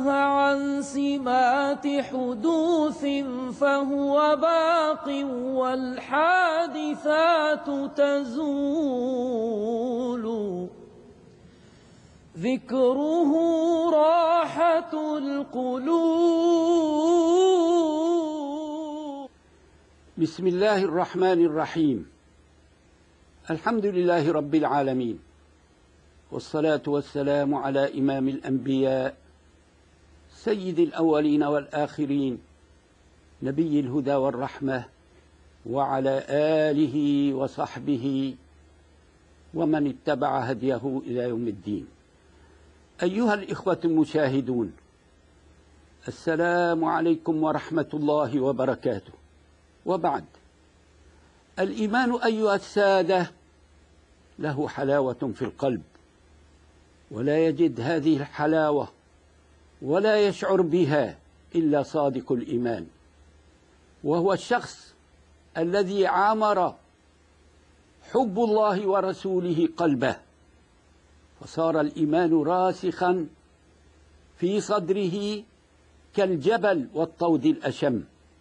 نزه عن سمات حدوث فهو باق والحادثات تزول ذكره راحة القلوب. بسم الله الرحمن الرحيم. الحمد لله رب العالمين، والصلاة والسلام على إمام الأنبياء سيد الأولين والآخرين نبي الهدى والرحمة، وعلى آله وصحبه ومن اتبع هديه إلى يوم الدين. أيها الإخوة المشاهدون، السلام عليكم ورحمة الله وبركاته. وبعد، الإيمان أيها السادة له حلاوة في القلب، ولا يجد هذه الحلاوة ولا يشعر بها إلا صادق الإيمان، وهو الشخص الذي عامر حب الله ورسوله قلبه، فصار الإيمان راسخا في صدره كالجبل والطود الأشم.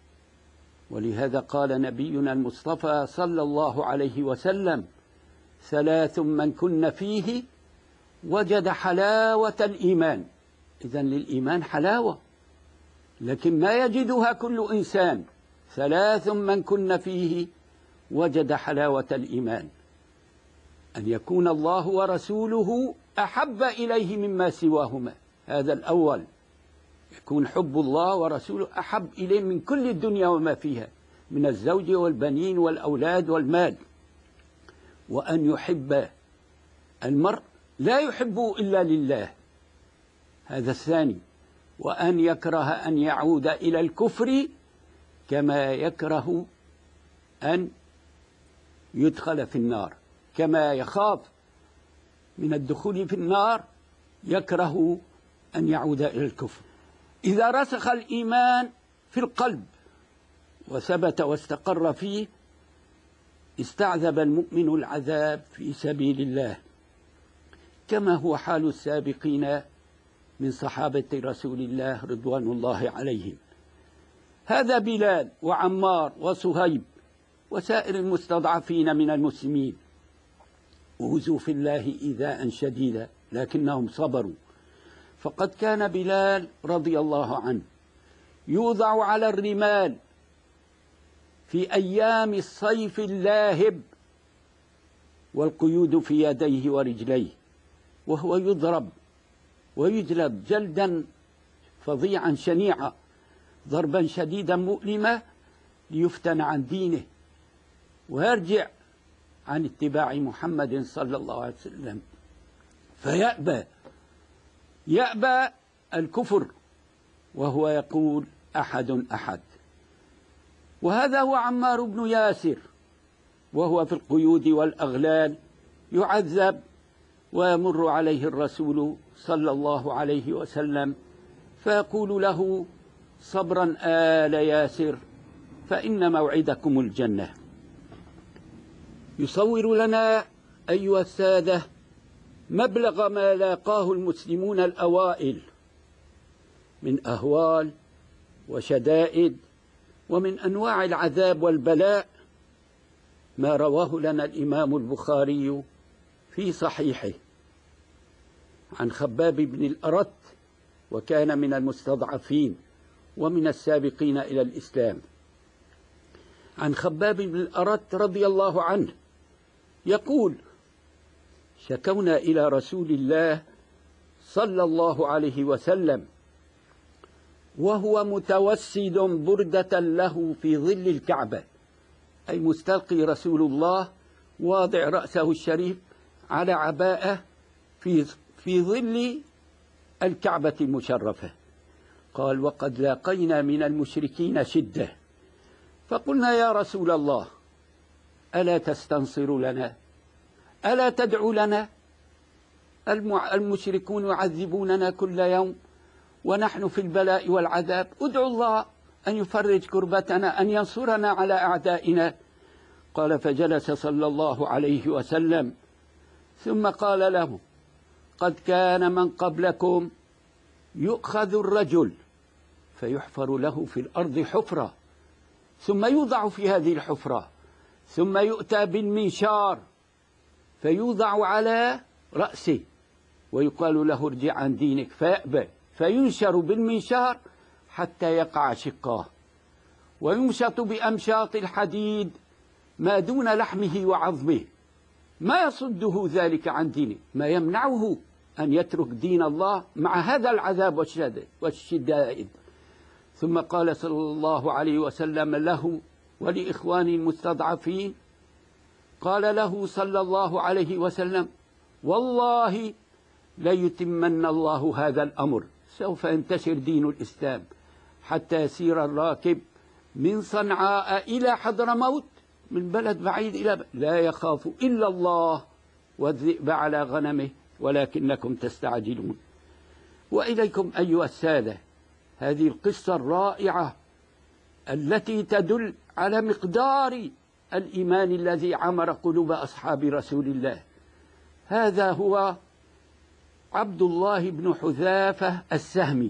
ولهذا قال نبينا المصطفى صلى الله عليه وسلم: ثلاث من كن فيه وجد حلاوة الإيمان. إذن للإيمان حلاوة، لكن ما يجدها كل إنسان. ثلاث من كن فيه وجد حلاوة الإيمان: أن يكون الله ورسوله أحب إليه مما سواهما. هذا الأول، يكون حب الله ورسوله أحب إليه من كل الدنيا وما فيها من الزوج والبنين والأولاد والمال. وأن يحب المرء لا يحبه إلا لله. هذا الثاني. وأن يكره أن يعود إلى الكفر كما يكره أن يدخل في النار، كما يخاف من الدخول في النار يكره أن يعود إلى الكفر. إذا رسخ الإيمان في القلب وثبت واستقر فيه، استعذب المؤمن العذاب في سبيل الله، كما هو حال السابقين من صحابة رسول الله رضوان الله عليهم. هذا بلال وعمار وصهيب وسائر المستضعفين من المسلمين، أوذوا في الله إيذاء شديدا لكنهم صبروا. فقد كان بلال رضي الله عنه يوضع على الرمال في أيام الصيف اللاهب والقيود في يديه ورجليه، وهو يضرب ويجلد جلدا فظيعا شنيعا، ضربا شديدا مؤلما، ليفتن عن دينه ويرجع عن اتباع محمد صلى الله عليه وسلم، يأبى الكفر، وهو يقول: أحد أحد. وهذا هو عمار بن ياسر، وهو في القيود والأغلال يعذب، ويمر عليه الرسول صلى الله عليه وسلم فيقول له: صبرا آل ياسر فإن موعدكم الجنة. يصور لنا أيها السادة مبلغ ما لاقاه المسلمون الأوائل من أهوال وشدائد ومن أنواع العذاب والبلاء، ما رواه لنا الإمام البخاري في صحيحه عن خباب بن الأرت، وكان من المستضعفين ومن السابقين إلى الإسلام. عن خباب بن الأرت رضي الله عنه يقول: شكونا إلى رسول الله صلى الله عليه وسلم وهو متوسد بردة له في ظل الكعبة، أي مستلقي رسول الله واضع رأسه الشريف على عباءة في ظل الكعبة المشرفة. قال: وقد لاقينا من المشركين شدة، فقلنا: يا رسول الله، ألا تستنصر لنا؟ ألا تدعو لنا؟ المشركون يعذبوننا كل يوم ونحن في البلاء والعذاب، ادعو الله أن يفرج كربتنا، أن ينصرنا على أعدائنا. قال: فجلس صلى الله عليه وسلم ثم قال له: قد كان من قبلكم يؤخذ الرجل فيحفر له في الأرض حفرة، ثم يوضع في هذه الحفرة، ثم يؤتى بالمنشار فيوضع على رأسه ويقال له ارجع عن دينك فيأبى، فينشر بالمنشار حتى يقع شقاه، ويمشط بأمشاط الحديد ما دون لحمه وعظمه، ما يصده ذلك عن دينه، ما يمنعه أن يترك دين الله مع هذا العذاب والشدائد. ثم قال صلى الله عليه وسلم له ولإخواني المستضعفين، قال له صلى الله عليه وسلم: والله ليتمن الله هذا الأمر، سوف ينتشر دين الإسلام حتى يسير الراكب من صنعاء إلى حضرموت، من بلد بعيد إلى لا يخاف إلا الله والذئب على غنمه ولكنكم تستعجلون. وإليكم أيها السادة هذه القصة الرائعة التي تدل على مقدار الإيمان الذي عمر قلوب أصحاب رسول الله. هذا هو عبد الله بن حذافة السهمي.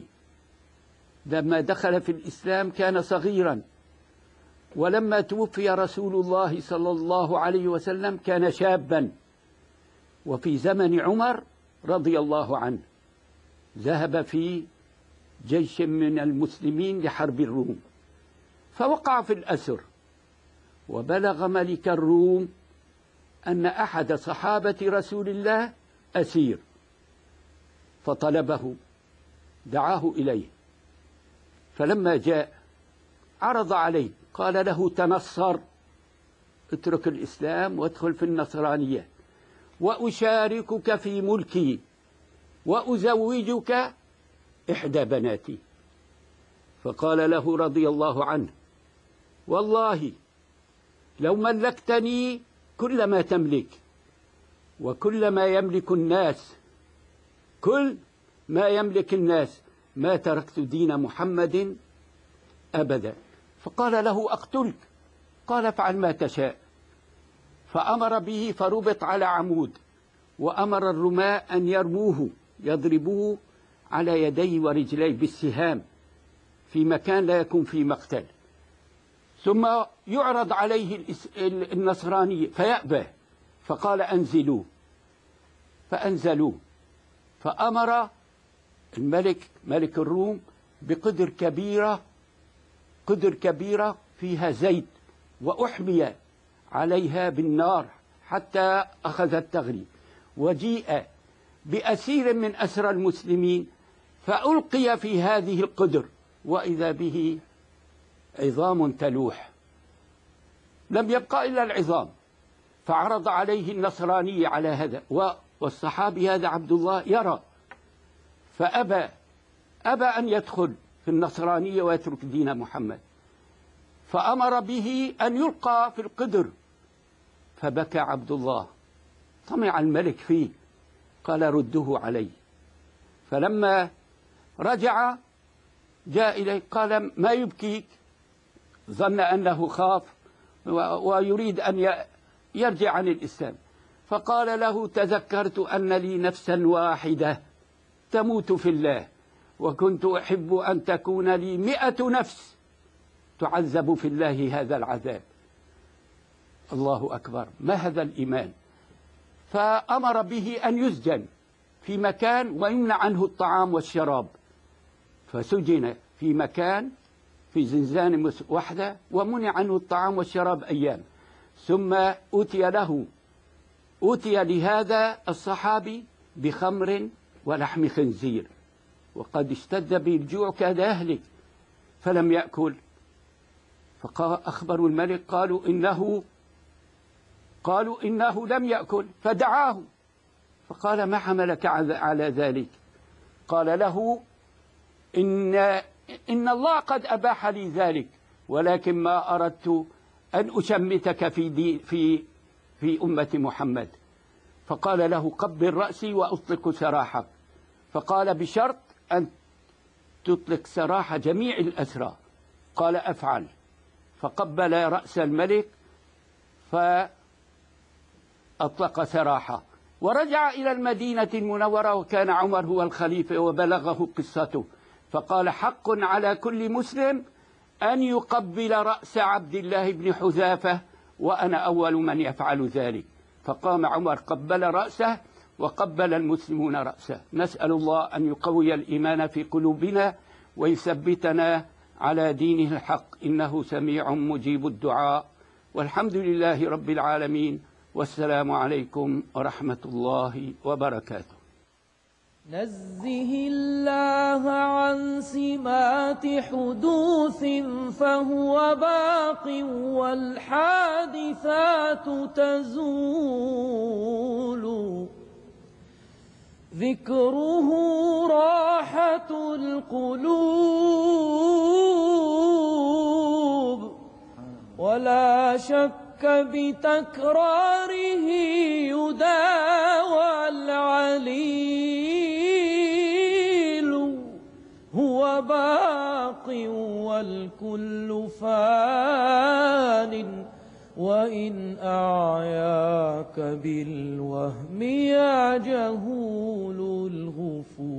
لما دخل في الإسلام كان صغيرا، ولما توفي رسول الله صلى الله عليه وسلم كان شابا، وفي زمن عمر رضي الله عنه ذهب في جيش من المسلمين لحرب الروم، فوقع في الأسر، وبلغ ملك الروم أن أحد صحابة رسول الله أسير، فطلبه، دعاه إليه، فلما جاء عرض عليه، قال له: تنصر، اترك الإسلام وادخل في النصرانية، وأشاركك في ملكي، وأزوجك إحدى بناتي. فقال له رضي الله عنه: والله لو ملكتني كل ما تملك وكل ما يملك الناس، كل ما يملك الناس، ما تركت دين محمد أبدا. فقال له: أقتلك. قال: افعل ما تشاء. فأمر به فربط على عمود، وأمر الرماة أن يرموه، يضربوه على يديه ورجليه بالسهام في مكان لا يكون فيه مقتل، ثم يعرض عليه النصراني فيأبى، فقال: أنزلوه. فأنزلوه، فأمر الملك ملك الروم بقدر كبيرة فيها زيت، وأحمي عليها بالنار حتى أخذت تغلي، وجيء بأسير من أسرى المسلمين فألقي في هذه القدر، وإذا به عظام تلوح، لم يبقى إلا العظام. فعرض عليه النصراني على هذا، والصحابي هذا عبد الله يرى، فأبى أن يدخل في النصرانية ويترك دين محمد، فأمر به أن يلقى في القدر، فبكى عبد الله، طمع الملك فيه، قال: ردوه علي. فلما رجع جاء إليه، قال: ما يبكيك؟ ظن أنه خاف ويريد أن يرجع عن الإسلام، فقال له: تذكرت أن لي نفسا واحدة تموت في الله، وكنت أحب أن تكون لي 100 نفس تعذب في الله هذا العذاب. الله أكبر، ما هذا الإيمان! فأمر به أن يسجن في مكان ويمنع عنه الطعام والشراب، فسجن في مكان في زنزانة واحدة ومنع عنه الطعام والشراب أيام، ثم أوتي لهذا الصحابي بخمر ولحم خنزير، وقد اشتد به الجوع كاد يهلك فلم يأكل. فأخبروا الملك، قالوا إنه لم يأكل، فدعاه، فقال: ما حملك على ذلك؟ قال له: إن الله قد أباح لي ذلك، ولكن ما أردت أن أشمتك في أمة محمد. فقال له: قبل رأسي وأطلق سراحك. فقال: بشرط أن تطلق سراح جميع الأسرى. قال: أفعل. فقبل رأس الملك فأطلق سراحه، ورجع إلى المدينة المنورة، وكان عمر هو الخليفة وبلغه قصته، فقال: حق على كل مسلم أن يقبل رأس عبد الله بن حذافة، وأنا أول من يفعل ذلك. فقام عمر قبل رأسه، وقبل المسلمون رأسه. نسأل الله أن يقوي الإيمان في قلوبنا ويثبتنا على دينه الحق، إنه سميع مجيب الدعاء. والحمد لله رب العالمين، والسلام عليكم ورحمة الله وبركاته. نزه الله عن سمات حدوث فهو باق، والحادثات تزول. ذكره راحة القلوب، ولا شك بتكراره يداوى العليل. هو باق والكل فان، وإن أعياك بالوهم يا جهول الغفور.